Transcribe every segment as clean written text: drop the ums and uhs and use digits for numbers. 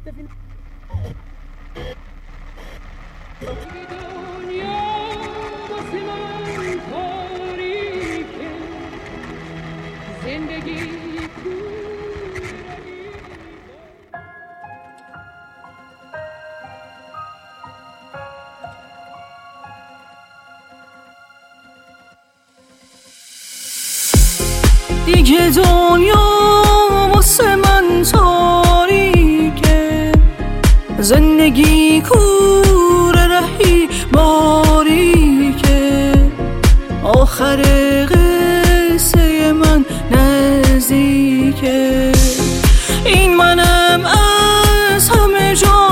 دیگه دنیا واسه من تاریکه، زندگی کوره رهی باریکه، آخر قصه من نزدیکه. این منم از همه جا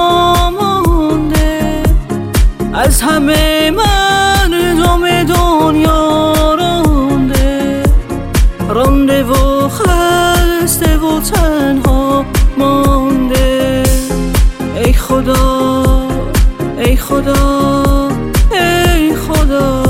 مانده، از همه مردم دنیا رانده و خسته و تنها مانده. ای خدا ای خدا ای خدا،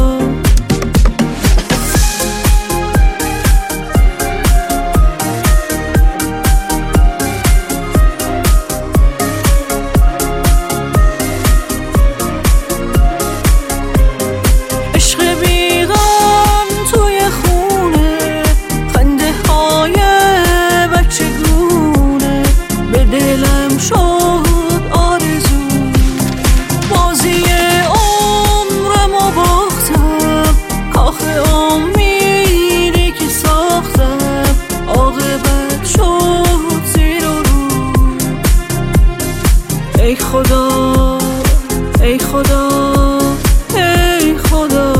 دلم شد آرزو، بازی عمرم و باختم، کاخ امیدی که ساختم، عاقبت شد زیر و رو. ای خدا ای خدا ای خدا،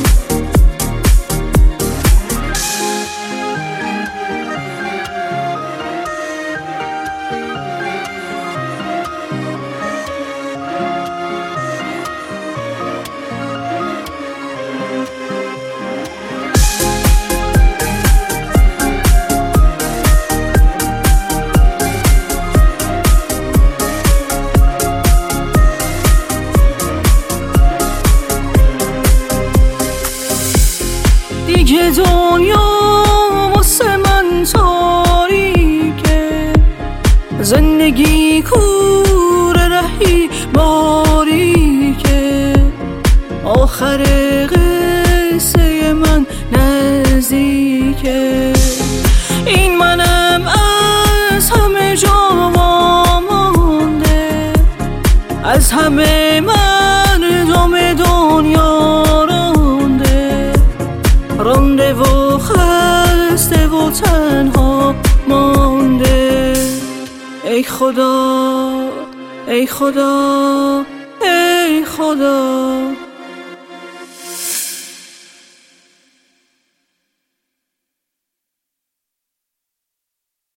دیگه دنیا واسه من تاریکه، زندگی کوره رهی باریکه، آخر قصه من نزدیکه. این منم از همه جا مانده، از همه مردم دنیا رانده و خسته و تنها مانده. ای خدا ای خدا ای خدا.